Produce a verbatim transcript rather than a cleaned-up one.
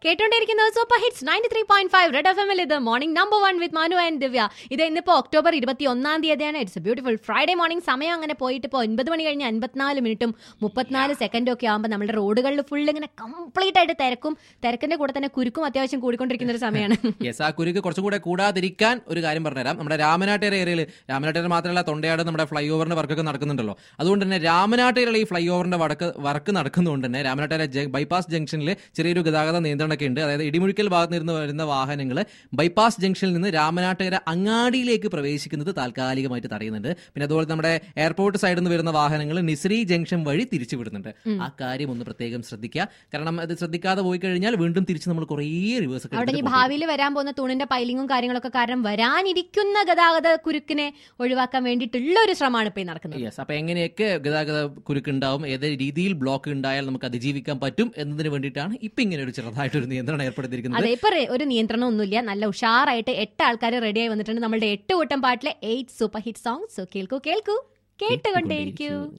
കേട്ടോണ്ടിരിക്കുന്നത് super hits ninety three point five red F എമ്മിൽ. ഇത് morning number one with Manu and Divya. ഇത് ഇന്നിപ്പോ October ഇരുപത്തി ഒന്നാം തീയതിയാണ്. It's a beautiful Friday morning. സമയം അങ്ങനെ പോയിട്ട് ഇപ്പോൾ ഒൻപത് മണി കഴിഞ്ഞ് അൻപത്തിനാല് മിനിറ്റും മുപ്പത്തിനാല് സെക്കൻഡും ഒക്കെ ആകുമ്പോൾ നമ്മുടെ റോഡുകളിൽ ഫുൾ ഇങ്ങനെ കംപ്ലീറ്റ് ആയിട്ട് തിരക്കും, തിരക്കിന്റെ കൂടെ തന്നെ കുരുക്കും അത്യാവശ്യം കൂടിക്കൊണ്ടിരിക്കുന്ന ഒരു സമയമാണ്. യെസ്, ആ കുരുക്ക് കുറച്ചും കൂടെ കൂടാതിരിക്കാൻ ഒരു കാര്യം പറഞ്ഞുതരാം. നമ്മുടെ രാമനാട്ടേര ഏരിയയിൽ, രാമനാട്ടേര മാത്രമല്ല തൊണ്ടയാട് നമ്മുടെ ഫ്ലൈ ഓവറിന്റെ വർക്കൊക്കെ നടക്കുന്നുണ്ടല്ലോ. അതുകൊണ്ട് തന്നെ രാമനാട്ടേരുള്ള ഈ ഫ്ലൈ ഓവറിന്റെ വടക്ക് വർക്ക് നടക്കുന്നതുകൊണ്ട് തന്നെ രാമനാട്ടേര ബൈപ്പാസ് ജംഗ്ഷനിൽ ചെറിയൊരു ഗതാഗത നിയന്ത്രണമൊക്കെ ഉണ്ട്. അതായത് ഇടിമുഴിക്കൽ ഭാഗത്ത് നിന്ന് വരുന്ന വാഹനങ്ങൾ ബൈപ്പാസ് ജംഗ്ഷനിൽ നിന്ന് രാമനാട്ടേര അങ്ങാടിയിലേക്ക് പ്രവേശിക്കുന്നത് താൽക്കാലികമായിട്ട് തടയുന്നുണ്ട്. പിന്നെ അതുപോലെ നമ്മുടെ എയർപോർട്ട് സൈഡിൽ നിന്ന് വരുന്ന വാഹനങ്ങൾ നിസ്രി ജംഗ്ഷൻ വഴി തിരിച്ചു വിടുന്നുണ്ട്. ആ കാര്യം ഒന്ന് പ്രത്യേകം ശ്രദ്ധിക്കുക. കാരണം അത് ശ്രദ്ധിക്കാതെ പോയി കഴിഞ്ഞാൽ വീണ്ടും തിരിച്ച് നമ്മൾ കുറേ റിവേഴ്സ് ഒക്കെ അവിടെ ഈ ഭാവിയിൽ വരാൻ പോകുന്ന തൂണിന്റെ പൈലിങ്ങും കാര്യങ്ങളൊക്കെ കാരണം വരാനിരിക്കുന്ന ഗതാഗത കുരുക്കിനെ ഒഴിവാക്കാൻ വേണ്ടിയിട്ടുള്ള ഒരു ശ്രമമാണ് ഇപ്പൊ നടക്കുന്നത്. യെസ്, അപ്പൊ എങ്ങനെയൊക്കെ ഗതാഗത കുരുക്ക് ഉണ്ടാവും, ഏത് രീതിയിൽ ബ്ലോക്ക് ഉണ്ടായാൽ നമുക്ക് അതിജീവിക്കാൻ പറ്റും എന്നതിന് വേണ്ടിയിട്ടാണ് ഇപ്പൊ ഇങ്ങനെ ഒരു ചെറുതായിട്ടൊരു നിയന്ത്രണം ഏർപ്പെടുത്തിയിരിക്കുന്നത്. അതെ, ഇപ്പൊ ഒരു നിയന്ത്രണം ഒന്നുമില്ല. നല്ല ഉഷാറായിട്ട് എട്ട് ആൾക്കാർ റെഡിയായി വന്നിട്ടുണ്ട്. നമ്മളുടെ എട്ട് കൂട്ടം പാട്ടിലെ എയ്റ്റ് സൂപ്പർ ഹിറ്റ് സോങ്സ്. കേൾക്കൂ കേൾക്കൂ കേട്ടുകൊണ്ടേയിരിക്കൂ.